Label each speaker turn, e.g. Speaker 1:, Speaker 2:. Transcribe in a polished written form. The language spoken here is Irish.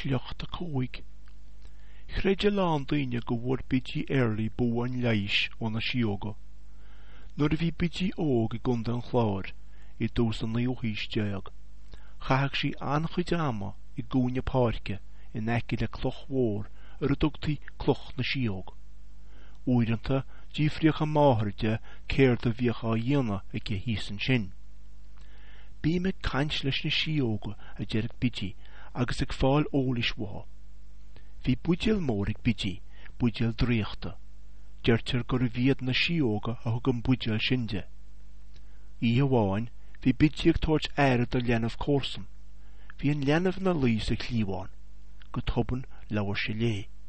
Speaker 1: Sliocht a cóig. Chreide lán daine go bhfuir bidí earlaí buan leish óna sioga. Nuair a bhí bidí óg I gunda an chláir, I dús an naohísteag. Chathag sí anchuid ama I gúne páirce in eici le cloch mhór ar a dugtaí cloch na siog. Uiranta dífrioch a máthirde céir do bhíoch á dhéana ag a hísan sin. Bí me caint leis na sioga a deireg bidí agus ag fáil ólis mhá. Bhí buidéal mór ag bidí, buidéal dríochta. Deirtear gur a bhíad na sioga a thug an buidéal sinde. Í amháin, bhí bidí ag tabhairt airad a leanamh córsan. Bhí an leanamh na lís a chlíomháin, go tobann leabhar sé lé.